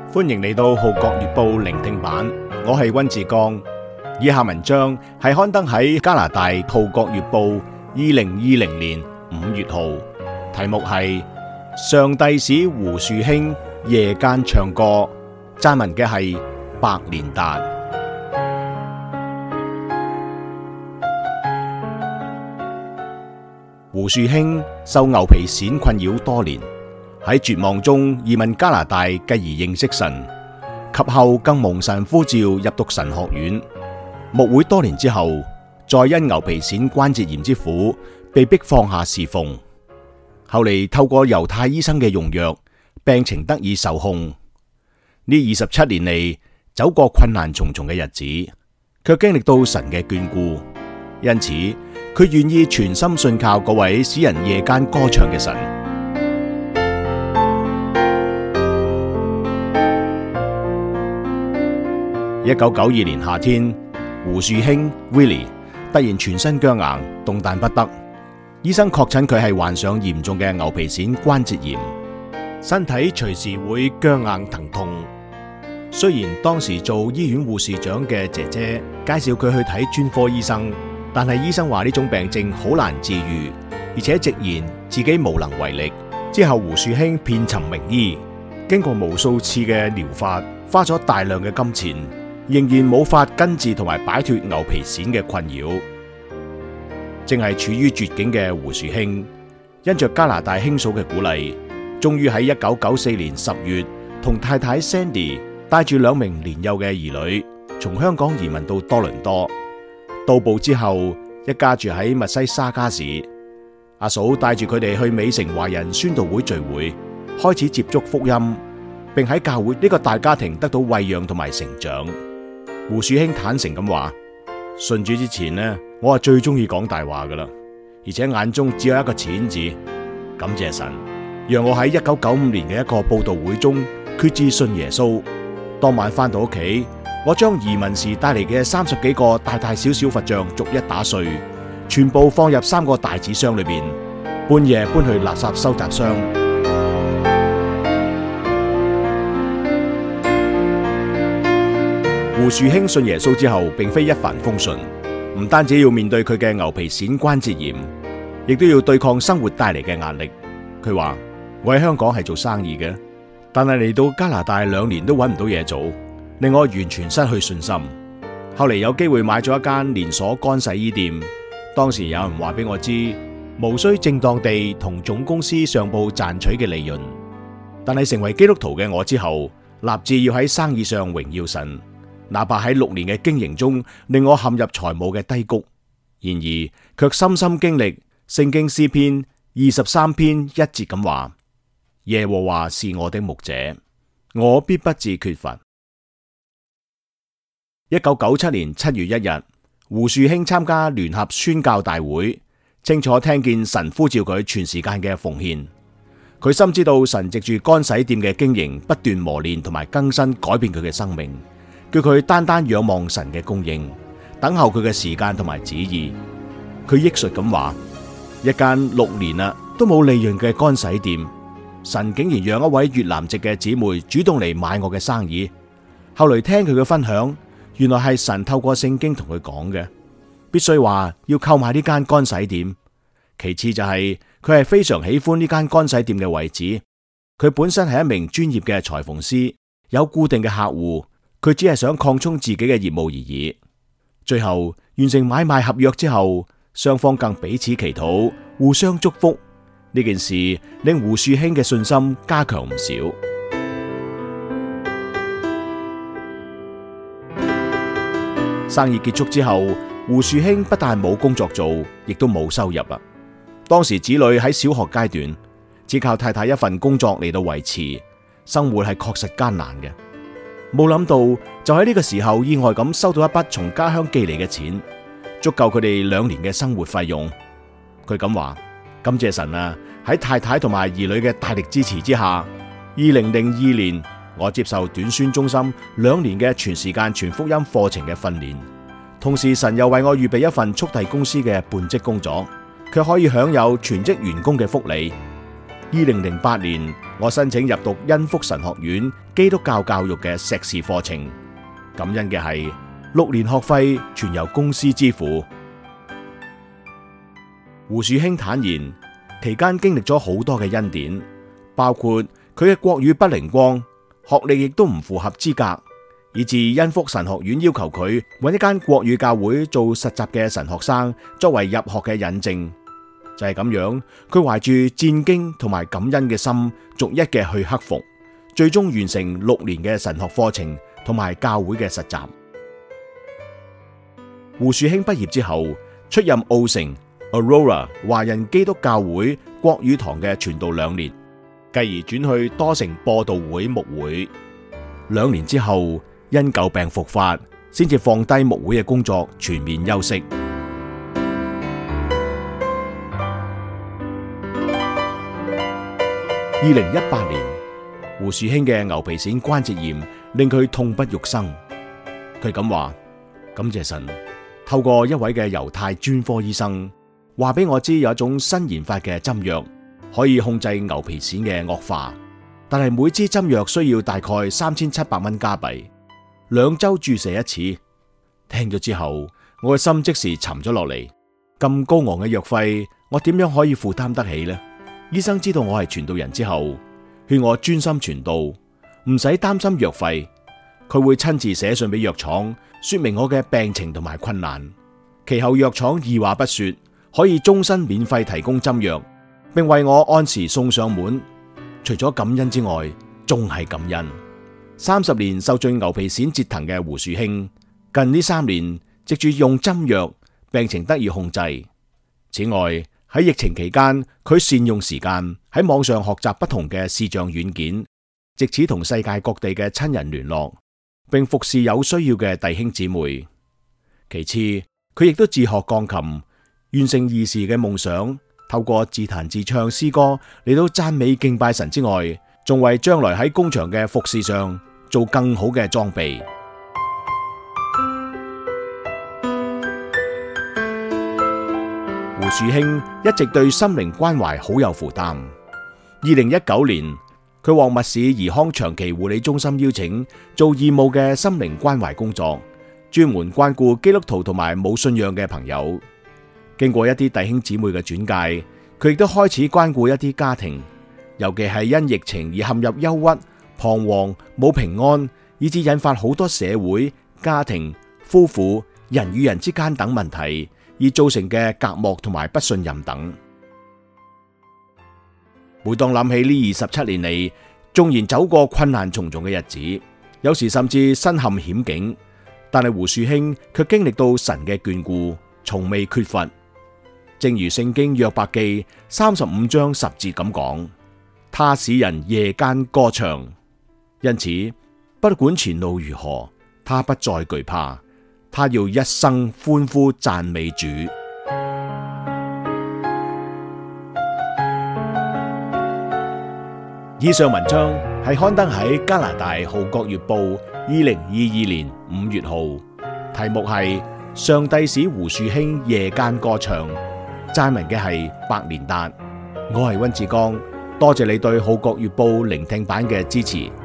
歡迎嚟到《號角月報》聆聽版，我係溫志剛。以下文章係刊登喺加拿大《號角月報》2020年5月號，題目係上帝使胡樹興夜間唱歌，撰文嘅係白連達。胡樹興受牛皮癬困擾多年，喺絕望中移民加拿大，繼而認識神，及後更蒙神呼召入讀神學院。牧會多年之後，再因牛皮癬關節炎之苦，被迫放下侍奉。後嚟透過猶太醫生嘅用藥，病情得以受控。呢27年嚟，走過困難重重嘅日子，卻經歷到神嘅眷顧，因此佢願意全心信靠嗰位使人夜間歌唱嘅神。1992年夏天，胡樹興 Willie 突然全身僵硬，動彈不得。醫生確診佢係患上嚴重嘅牛皮癬關節炎，身體隨時會僵硬疼痛。雖然當時做醫院護士長嘅姐姐介紹佢去睇專科醫生，但係醫生話呢種病症好難治癒，而且直言自己無能為力。之後胡樹興遍尋名醫，經過無數次嘅療法，花咗大量嘅金錢，仍然冇法根治同埋擺脫牛皮癬嘅困擾。正係處於絕境嘅胡樹興，因着加拿大兄嫂嘅鼓勵，終於喺1994年10月同太太 Sandy 帶住2名年幼嘅兒女，從香港移民到多倫多。到埗之後，一家住喺密西沙加市。阿嫂帶住佢哋去美城華人宣道會聚會，開始接觸福音，並喺教會呢個大家庭得到餵養同埋成長。胡樹興坦誠咁話：信主之前呢，我係最中意講大話噶啦，而且眼中只有一個錢字。感謝神，讓我喺1995年嘅一個佈道會中決志信耶穌。當晚返到屋企，我將移民時帶嚟嘅30幾個大大小小佛像逐一打碎，全部放入3個大紙箱裏邊，半夜搬去垃圾收集箱。胡樹興信耶穌之後，並非一帆風順，唔單止要面對佢嘅牛皮癬關節炎，亦都要對抗生活帶嚟嘅壓力。佢話：我喺香港係做生意嘅，但係嚟到加拿大2年都揾唔到嘢做，令我完全失去信心。後嚟有機會買咗一間連鎖乾洗衣店，當時有人話俾我知，無需正當地同總公司上報賺取嘅利潤。但係成為基督徒嘅我之後，立志要喺生意上榮耀神。哪怕喺6年嘅經營中令我陷入財務嘅低谷，然而卻深深經歷聖經詩篇23篇1節咁話：耶和華是我的牧者，我必不致缺乏。1997年7月1日，胡樹興參加聯合宣教大會，清楚聽見神呼召佢全時間嘅奉獻。佢深知道神藉住乾洗店嘅經營不斷磨練同埋更新改變佢嘅生命，叫佢單單仰望神嘅供應，等候佢嘅時間同埋旨意。佢憶述咁話：一間6年啦都冇利潤嘅乾洗店，神竟然讓一位越南籍嘅姊妹主動嚟買我嘅生意。後來聽佢嘅分享，原來係神透過聖經同佢講嘅，必須話要購買呢間乾洗店。其次就係佢係非常喜歡呢間乾洗店嘅位置。佢本身係一名專業嘅裁縫師，有固定嘅客戶。佢只係想擴充自己嘅業務而已。最後完成買賣合約之後，雙方更彼此祈禱，互相祝福。呢件事令胡樹興嘅信心加強唔少。生意結束之後，胡樹興不但冇工作做，亦都冇收入啦。當時子女喺小學階段，只靠太太一份工作嚟到維持生活，係確實艱難嘅。冇諗到就喺呢個時候，意外咁收到一筆從家鄉寄嚟嘅錢，足夠佢哋2年嘅生活費用。佢咁話：感謝神啊！喺太太同埋兒女嘅大力支持之下，2002年我接受短宣中心2年嘅全時間全福音課程嘅訓練，同時神又為我預備一份速遞公司嘅半職工作，卻可以享有全職員工嘅福利。 2008年，我申請入讀恩福神學院基督教教育嘅碩士課程。感恩嘅係6年學費全由公司支付。胡樹興坦言，期間經歷咗好多嘅恩典，包括佢嘅國語不靈光，學歷亦都唔符合資格，以致恩福神學院要求佢揾一間國語教會做實習嘅神學生作為入學嘅引證。就係咁樣，佢懷住戰兢同埋感恩嘅心，逐一嘅去克服，最終完成6年嘅神學課程同埋教會嘅實習。胡樹興畢業之後，出任澳城 Aurora 華人基督教會國語堂嘅傳道2年，繼而轉去多城播道會牧會。2年之後，因舊病復發，先至放低牧會嘅工作，全面休息。2018年，胡樹興嘅牛皮癬關節炎令佢痛不欲生。佢咁話：感謝神，透過一位嘅猶太專科醫生話俾我知，有一種新研發嘅針藥可以控制牛皮癬嘅惡化，但係每支針藥需要大概3700蚊加幣，2周注射一次。聽咗之後，我嘅心即時沉咗落嚟。咁高昂嘅藥費，我點樣可以負擔得起呢？醫生知道我係傳道人之後，勸我專心傳道，唔使擔心藥費。佢會親自寫信俾藥廠，說明我嘅病情同埋困難。其後藥廠二話不說，可以終身免費提供針藥，並為我按時送上門。除咗感恩之外，仲係感恩。30年受盡牛皮癬折騰嘅胡樹興，近呢3年藉住用針藥，病情得以控制。此外，喺疫情期間，佢善用時間喺網上學習不同嘅視像軟件，藉此同世界各地嘅親人聯絡，並服侍有需要嘅弟兄姊妹。其次，佢亦都自學鋼琴，完成兒時嘅夢想，透過自彈自唱詩歌嚟到讚美敬拜神之外，仲為將來喺工場嘅服侍上做更好嘅裝備。胡樹興一直對心靈關懷好有負擔。2019年，佢獲密市怡康長期護理中心邀請做義務嘅心靈關懷工作，專門關顧基督徒同埋冇信仰嘅朋友。經過一啲弟兄姊妹嘅轉介，佢亦都開始關顧一啲家庭，尤其係因疫情而陷入憂鬱、彷徨、冇平安，以致引發好多社會、家庭、夫婦、人與人之間等問題，而造成嘅隔膜同埋不信任等。每當諗起呢27年嚟，縱然走過困難重重嘅日子，有時甚至身陷險境，但係胡樹興卻經歷到神嘅眷顧，從未缺乏。正如聖經約伯記35章10節咁講：他使人夜間歌唱。因此，不管前路如何，他不再懼怕，他要一生歡呼讚美主。以上文章係刊登喺加拿大《號角月報》2022年5月號，題目係上帝使胡樹興夜間歌唱，撰文嘅係白連達。我係溫志剛，多謝你對《號角月報》聆聽版嘅支持。